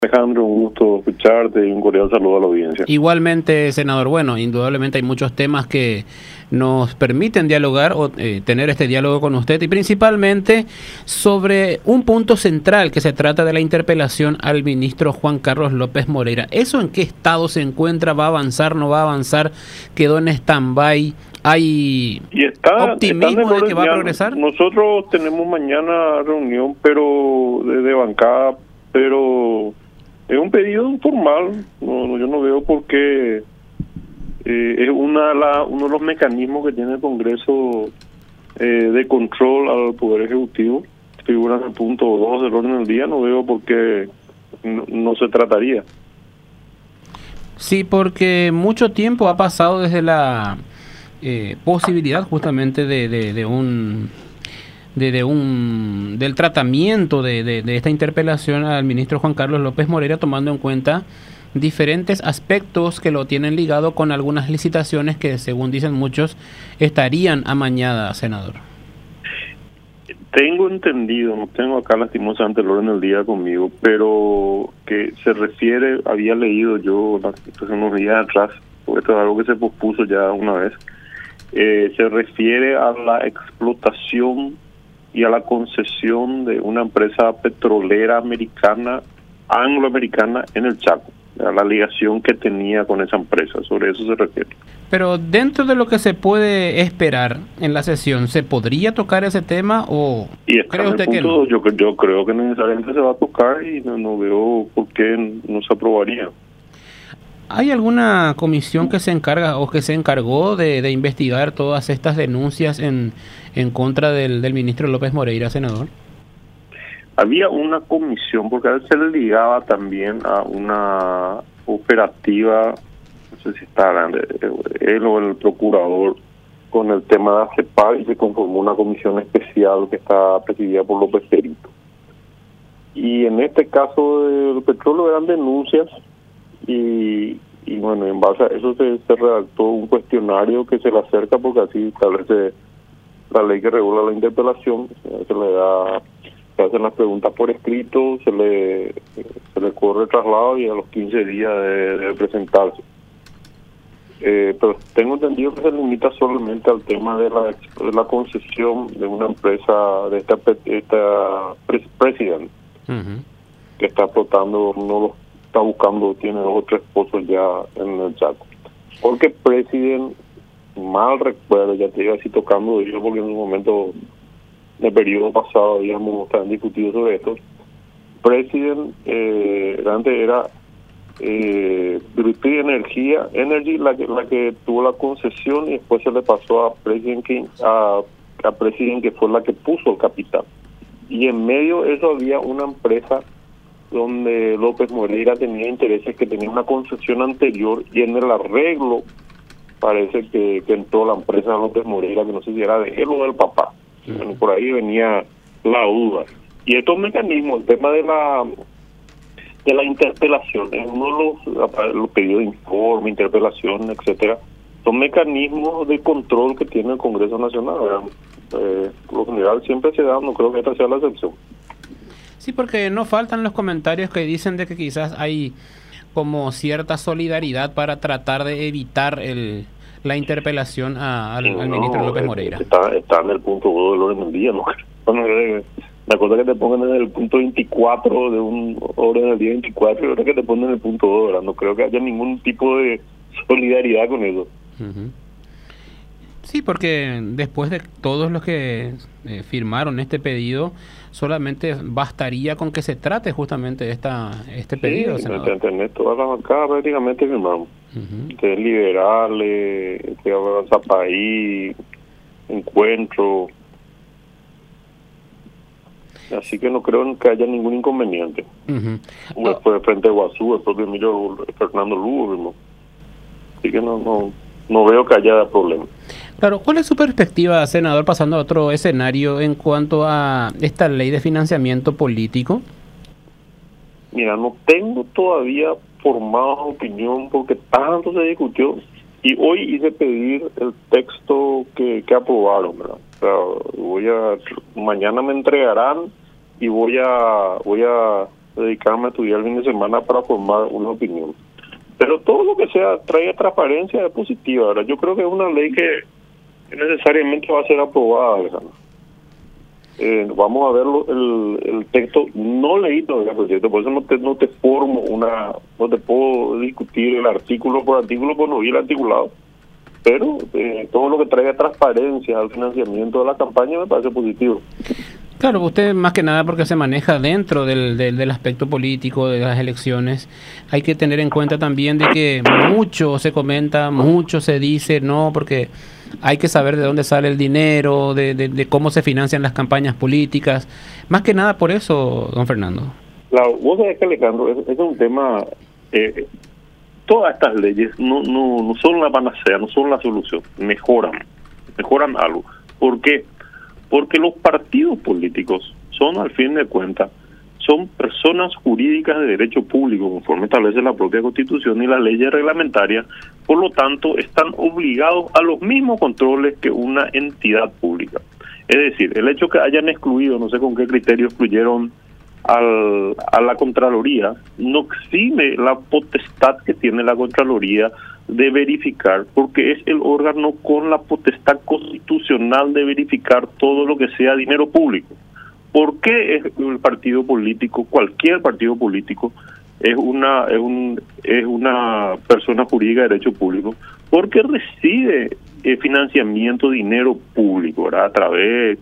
Alejandro, un gusto escucharte y un cordial saludo a la audiencia. Igualmente, senador, bueno, indudablemente hay muchos temas que nos permiten dialogar o tener este diálogo con usted y principalmente sobre un punto central que se trata de la interpelación al ministro Juan Carlos López Moreira. ¿Eso en qué estado se encuentra? ¿Va a avanzar? ¿No va a avanzar? ¿Quedó en stand-by? ¿Hay optimismo de que va a progresar? Nosotros tenemos mañana reunión, pero de bancada, pero es un pedido informal. Yo no veo por qué. Es uno de los mecanismos que tiene el Congreso de control al Poder Ejecutivo. Figura en el punto 2 del orden del día. No veo por qué no se trataría. Sí, porque mucho tiempo ha pasado desde la posibilidad justamente del tratamiento de esta interpelación al ministro Juan Carlos López Moreira, tomando en cuenta diferentes aspectos que lo tienen ligado con algunas licitaciones que, según dicen muchos, estarían amañadas, senador. Tengo entendido, no tengo acá lastimosamente el orden del día conmigo, pero que se refiere, había leído yo hace unos días atrás, porque esto es algo que se pospuso ya una vez, se refiere a la explotación y a la concesión de una empresa petrolera angloamericana en el Chaco, la ligación que tenía con esa empresa, sobre eso se refiere. Pero dentro de lo que se puede esperar en la sesión, ¿se podría tocar ese tema o cree usted que no? Yo creo que necesariamente se va a tocar y no veo por qué no se aprobaría. ¿Hay alguna comisión que se encarga o que se encargó de investigar todas estas denuncias en contra del ministro López Moreira, senador? Había una comisión, porque a veces se le ligaba también a una operativa, no sé si está él o el procurador, con el tema de ACEPAL, y se conformó una comisión especial que está presidida por López Perito. Y en este caso del petróleo eran denuncias y bueno, en base a eso se redactó un cuestionario que se le acerca, porque así establece la ley que regula la interpelación. Se hacen las preguntas por escrito, se le corre el traslado y a los 15 días de presentarse. Pero tengo entendido que se limita solamente al tema de la concesión de una empresa, de esta President, que está explotando, está buscando, tiene 2 o 3 pozos ya en el Chaco. Porque President, mal recuerdo, ya te iba así tocando de ello, porque en un momento, en el periodo pasado, habíamos también discutido sobre esto. President antes era British Energy la que tuvo la concesión, y después se le pasó a President a President, que fue la que puso el capital. Y en medio de eso había una empresa donde López Moreira tenía intereses, que tenía una concesión anterior, y en el arreglo parece que entró la empresa de López Moreira, que no sé si era de él o del papá. Bueno, por ahí venía la duda. Y estos mecanismos, el tema de la interpelación, es uno de los pedidos de informe, interpelación, etcétera, son mecanismos de control que tiene el Congreso Nacional. Por lo general siempre se da, no creo que esta sea la excepción. Sí, porque no faltan los comentarios que dicen de que quizás hay como cierta solidaridad para tratar de evitar la interpelación al ministro López Moreira. Está en el punto 2 del orden del día, ¿no? Me acuerdo que te pongan en el punto 24 de un orden del día 24, y ahora que te ponen en el punto 2, ¿verdad? No creo que haya ningún tipo de solidaridad con eso. Sí, porque después de todos los que firmaron este pedido, solamente bastaría con que se trate justamente de este pedido, senador. Tenés todas las bancadas prácticamente firmamos. De liberales, de Avanza País, Encuentro. Así que no creo que haya ningún inconveniente. Después de Frente de Guazú, el propio Emilio Fernando Lugo mismo. Así que no veo que haya problema. Claro, ¿cuál es su perspectiva, senador, pasando a otro escenario en cuanto a esta ley de financiamiento político? Mira, no tengo todavía formada opinión, porque tanto se discutió, y hoy hice pedir el texto que aprobaron, ¿verdad? O sea, mañana me entregarán y voy a dedicarme a estudiar el fin de semana para formar una opinión. Pero todo lo que sea traiga transparencia es positiva. Ahora, yo creo que es una ley que necesariamente va a ser aprobada, Alejandro. Vamos a ver el texto, no leí todavía el proyecto, por eso no te formo no te puedo discutir el artículo por artículo, pues no vi el articulado. Pero todo lo que traiga transparencia al financiamiento de la campaña me parece positivo. Claro, usted más que nada porque se maneja dentro del aspecto político de las elecciones, hay que tener en cuenta también de que mucho se comenta, mucho se dice, no, porque hay que saber de dónde sale el dinero, de cómo se financian las campañas políticas, más que nada por eso, don Fernando. Claro, vos sabés que, Alejandro, es un tema, todas estas leyes no son la panacea, no son la solución, mejoran algo. ¿Por qué? Porque los partidos políticos son, al fin de cuentas, son personas jurídicas de derecho público, conforme establece la propia Constitución y las leyes reglamentarias, por lo tanto, están obligados a los mismos controles que una entidad pública. Es decir, el hecho que hayan excluido, no sé con qué criterio excluyeron a la Contraloría, no exime la potestad que tiene la Contraloría de verificar, porque es el órgano con la potestad constitucional de verificar todo lo que sea dinero público. ¿Por qué el partido político, cualquier partido político, es una persona jurídica de derecho público? Porque recibe financiamiento, dinero público, ¿verdad? A través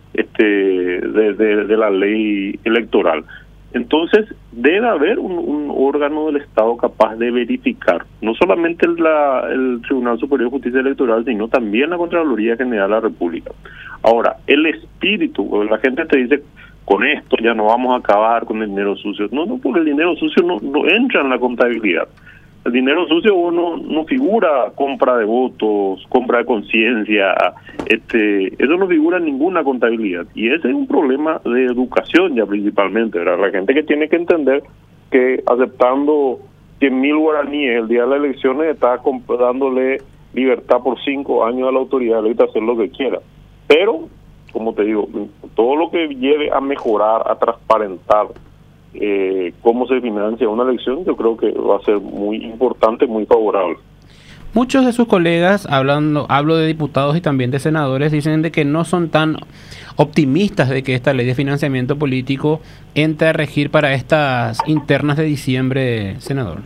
de la ley electoral. Entonces, debe haber un órgano del Estado capaz de verificar, no solamente el Tribunal Superior de Justicia Electoral, sino también la Contraloría General de la República. Ahora, el espíritu, la gente te dice, con esto ya no vamos a acabar con el dinero sucio. No, porque el dinero sucio no entra en la contabilidad. El dinero sucio no figura compra de votos, compra de conciencia, eso no figura en ninguna contabilidad. Y ese es un problema de educación ya principalmente, ¿verdad? La gente que tiene que entender que aceptando 100.000 guaraníes el día de las elecciones está dándole libertad por 5 años a la autoridad de hacer lo que quiera. Pero, como te digo, todo lo que lleve a mejorar, a transparentar cómo se financia una elección, yo creo que va a ser muy importante, muy favorable. Muchos de sus colegas, hablo de diputados y también de senadores, dicen de que no son tan optimistas de que esta ley de financiamiento político entre a regir para estas internas de diciembre, senador.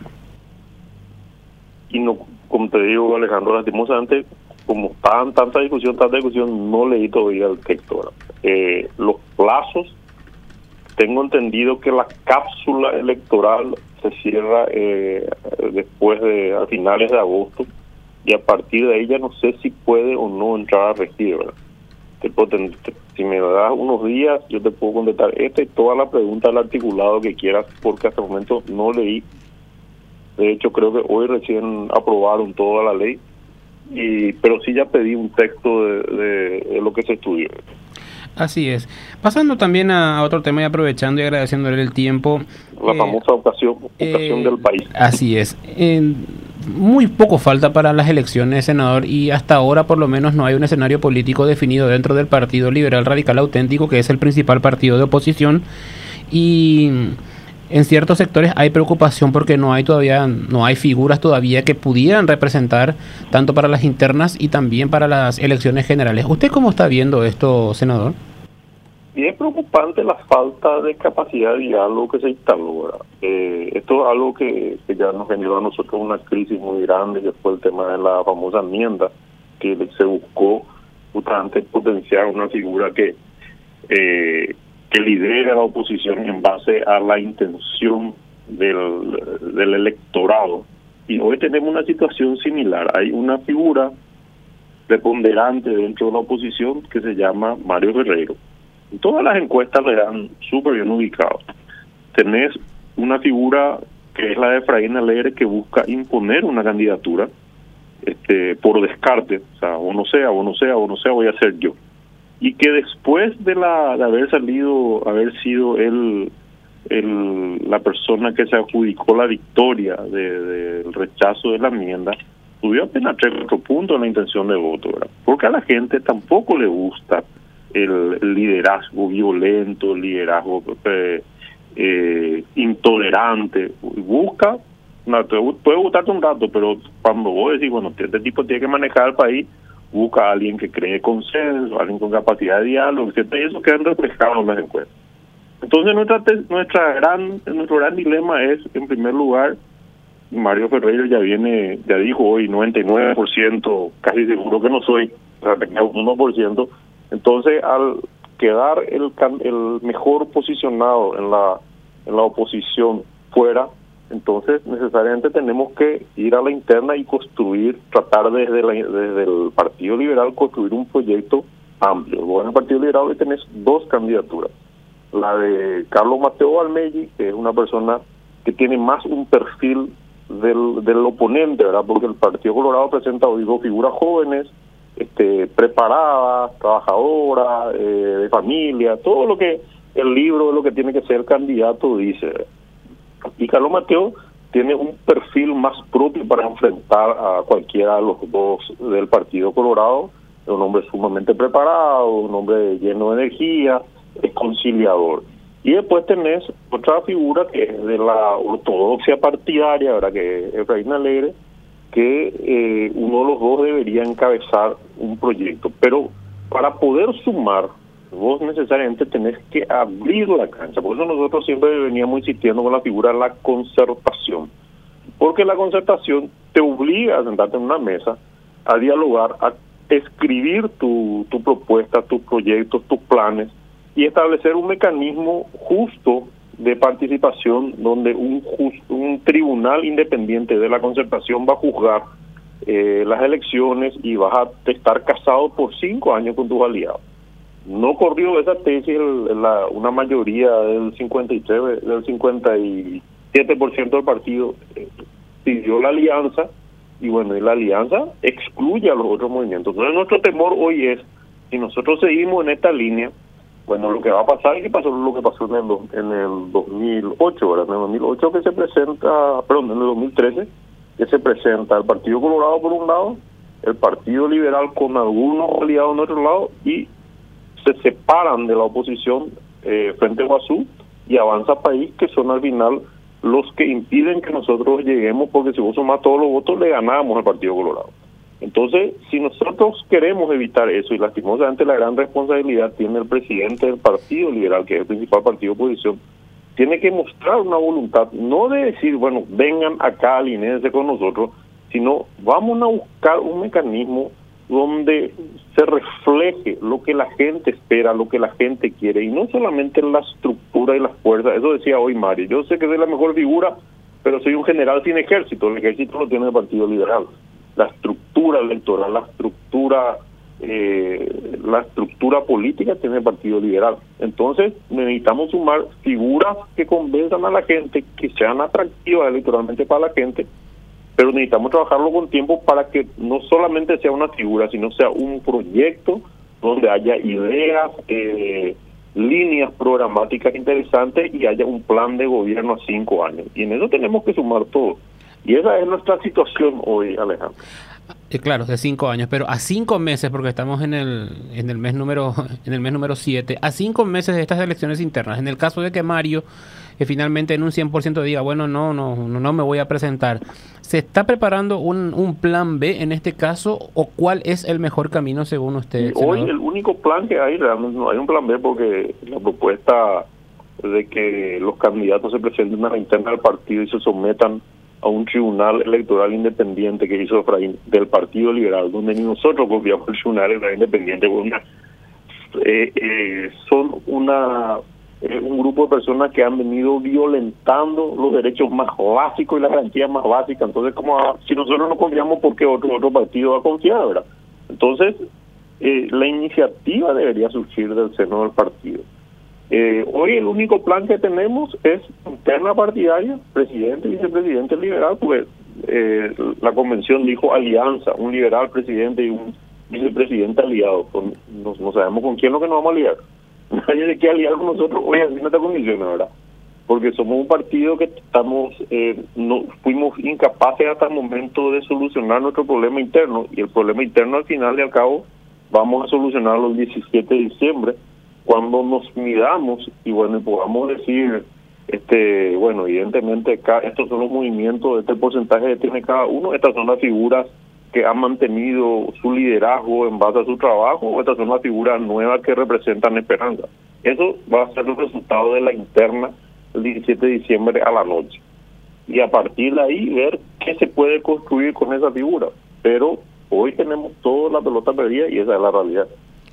Y no, como te digo, Alejandro, lastimosamente, como tanta discusión, no leí todavía el texto. Los plazos, tengo entendido que la cápsula electoral se cierra después a finales de agosto, y a partir de ahí ya no sé si puede o no entrar a regir, ¿verdad? Si me das unos días, yo te puedo contestar esta y toda la pregunta del articulado que quieras, porque hasta el momento no leí. De hecho, creo que hoy recién aprobaron toda la ley, pero sí ya pedí un texto de lo que se estudió. Así es. Pasando también a otro tema y aprovechando y agradeciéndole el tiempo. La famosa ocasión del país. Así es. Muy poco falta para las elecciones, senador, y hasta ahora por lo menos no hay un escenario político definido dentro del Partido Liberal Radical Auténtico, que es el principal partido de oposición, y en ciertos sectores hay preocupación porque no hay figuras todavía que pudieran representar tanto para las internas y también para las elecciones generales. ¿Usted cómo está viendo esto, senador? Y es preocupante la falta de capacidad de diálogo que se instaló, ¿verdad? Esto es algo que ya nos generó a nosotros una crisis muy grande, que fue el tema de la famosa enmienda, que se buscó justamente potenciar una figura que lidera la oposición en base a la intención del electorado. Y hoy tenemos una situación similar. Hay una figura preponderante dentro de la oposición que se llama Mario Guerrero. Todas las encuestas le dan súper bien ubicados. Tenés una figura que es la de Efraín Alegre, que busca imponer una candidatura por descarte, o sea, o no sea, voy a ser yo. Y que después de haber sido él la persona que se adjudicó la victoria del rechazo de la enmienda, subió apenas 3 puntos en la intención de voto, ¿verdad? Porque a la gente tampoco le gusta el liderazgo violento, el liderazgo intolerante. Busca, no, puede gustarte un rato, pero cuando vos decís, bueno, este tipo tiene que manejar el país, busca a alguien que cree consenso, alguien con capacidad de diálogo, etcétera, y eso queda reflejado en las encuestas. Entonces nuestro gran dilema es, en primer lugar, Mario Ferreira ya dijo hoy 99%, casi seguro que no soy, o sea, tenía un 1%. Entonces, al quedar el mejor posicionado en la oposición fuera, entonces necesariamente tenemos que ir a la interna y tratar desde el Partido Liberal construir un proyecto amplio. Vos en el Partido Liberal hoy tenés dos candidaturas. La de Carlos Mateo Valmelli, que es una persona que tiene más un perfil del oponente, ¿verdad? Porque el Partido Colorado presenta hoy dos figuras jóvenes, preparadas, trabajadoras, de familia, todo lo que el libro de lo que tiene que ser el candidato dice, ¿verdad? Y Carlos Mateo tiene un perfil más propio para enfrentar a cualquiera de los dos del Partido Colorado. Es un hombre sumamente preparado, un hombre lleno de energía, es conciliador. Y después tenés otra figura que es de la ortodoxia partidaria, ¿verdad? Que es Efraín Alegre, que uno de los dos debería encabezar un proyecto. Pero para poder sumar, vos necesariamente tenés que abrir la cancha. Por eso nosotros siempre veníamos insistiendo con la figura de la concertación. Porque la concertación te obliga a sentarte en una mesa, a dialogar, a escribir tu propuesta, tus proyectos, tus planes, y establecer un mecanismo justo de participación donde un tribunal independiente de la concertación va a juzgar las elecciones y vas a estar casado por 5 años con tus aliados. No corrió esa tesis una mayoría del 57% del partido pidió la alianza, y bueno, y la alianza excluye a los otros movimientos. Entonces nuestro temor hoy es, si nosotros seguimos en esta línea, bueno, lo que va a pasar es que pasó lo que pasó en el 2008, ¿verdad? En el 2008 que se presenta, perdón, en el 2013, que se presenta el Partido Colorado por un lado, el Partido Liberal con algunos aliados en otro lado, y se separan de la oposición Frente Guazú y Avanza País, que son al final los que impiden que nosotros lleguemos, porque si vos sumás todos los votos, le ganamos al Partido Colorado. Entonces, si nosotros queremos evitar eso, y lastimosamente la gran responsabilidad tiene el presidente del Partido Liberal, que es el principal partido de oposición, tiene que mostrar una voluntad, no de decir, bueno, vengan acá, alinéense con nosotros, sino vamos a buscar un mecanismo donde se refleje lo que la gente espera, lo que la gente quiere, y no solamente la estructura y las fuerzas. Eso decía hoy Mario, yo sé que soy la mejor figura, pero soy un general sin ejército. El ejército lo tiene el Partido Liberal. La estructura electoral, la estructura política tiene el Partido Liberal. Entonces necesitamos sumar figuras que convenzan a la gente, que sean atractivas electoralmente para la gente, pero necesitamos trabajarlo con tiempo para que no solamente sea una figura, sino sea un proyecto donde haya ideas, líneas programáticas interesantes y haya un plan de gobierno a 5 años. Y en eso tenemos que sumar todo. Y esa es nuestra situación hoy, Alejandro. Claro, de 5 años, pero a 5 meses, porque estamos en el mes número 7, a 5 meses de estas elecciones internas, en el caso de que Mario finalmente en un 100% diga, bueno, no me voy a presentar, ¿se está preparando un plan B en este caso, o cuál es el mejor camino según usted, senador? Hoy el único plan que hay, realmente no hay un plan B, porque la propuesta de que los candidatos se presenten a la interna del partido y se sometan a un tribunal electoral independiente que hizo Efraín del Partido Liberal, donde ni nosotros confiamos en el tribunal electoral independiente, son un grupo de personas que han venido violentando los derechos más básicos y las garantías más básicas. Entonces, si nosotros no confiamos, ¿por qué otro partido va a confiar, verdad? Entonces, la iniciativa debería surgir del seno del partido. Hoy el único plan que tenemos es interna partidaria, presidente y vicepresidente liberal, pues la convención dijo alianza, un liberal presidente y un vicepresidente aliado. No sabemos con quién es lo que nos vamos a aliar. Nadie se quiere aliar con nosotros hoy en esta condición, ¿verdad? Porque somos un partido que no fuimos incapaces hasta el momento de solucionar nuestro problema interno, y el problema interno al final y al cabo vamos a solucionarlo el 17 de diciembre, cuando nos midamos y bueno, podamos decir Bueno, evidentemente estos son los movimientos, este porcentaje que tiene cada uno, estas son las figuras que han mantenido su liderazgo en base a su trabajo, estas son las figuras nuevas que representan esperanza. Eso va a ser el resultado de la interna el 17 de diciembre a la noche. Y a partir de ahí ver qué se puede construir con esa figura. Pero hoy tenemos toda la pelota perdida y esa es la realidad.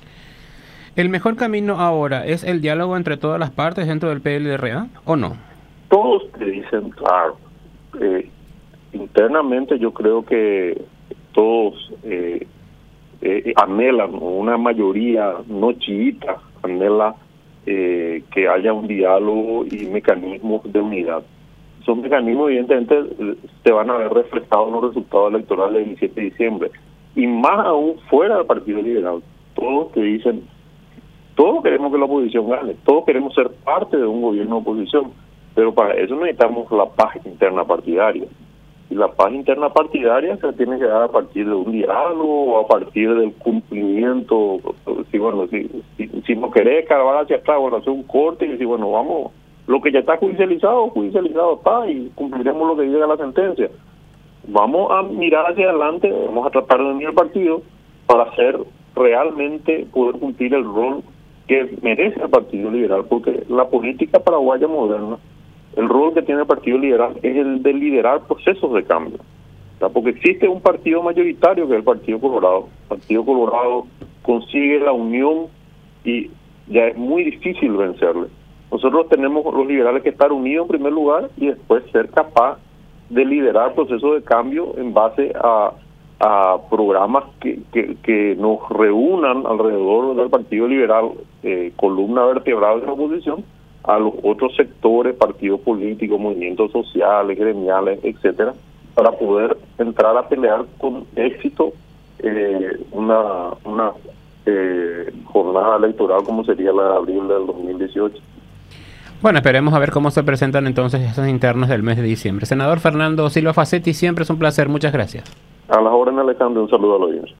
¿El mejor camino ahora es el diálogo entre todas las partes dentro del PLRA o no? Todos te dicen, claro. Internamente yo creo que todos anhelan, una mayoría no chiita, anhela que haya un diálogo y mecanismos de unidad. Esos mecanismos evidentemente se van a ver reflejados en los resultados electorales del 17 de diciembre. Y más aún fuera del Partido Liberal. Todos te dicen, todos queremos que la oposición gane, todos queremos ser parte de un gobierno de oposición, pero para eso necesitamos la paz interna partidaria. Y la paz interna partidaria se tiene que dar a partir de un diálogo o a partir del cumplimiento. Si no querés cargar hacia atrás, bueno, hacer un corte y decir, bueno, vamos, lo que ya está judicializado está y cumpliremos lo que diga la sentencia. Vamos a mirar hacia adelante, vamos a tratar de unir el partido para hacer realmente poder cumplir el rol que merece el Partido Liberal, porque la política paraguaya moderna, el rol que tiene el Partido Liberal es el de liderar procesos de cambio. Porque existe un partido mayoritario que es el Partido Colorado. El Partido Colorado consigue la unión y ya es muy difícil vencerle. Nosotros tenemos los liberales que estar unidos en primer lugar y después ser capaz de liderar procesos de cambio en base a programas que nos reúnan alrededor del Partido Liberal, columna vertebral de la oposición, a los otros sectores, partidos políticos, movimientos sociales, gremiales, etcétera, para poder entrar a pelear con éxito una jornada electoral como sería la de abril del 2018. Bueno, esperemos a ver cómo se presentan entonces esas internas del mes de diciembre. Senador Fernando Silva Facetti, siempre es un placer. Muchas gracias. A las órdenes, Alejandro, un saludo a la audiencia.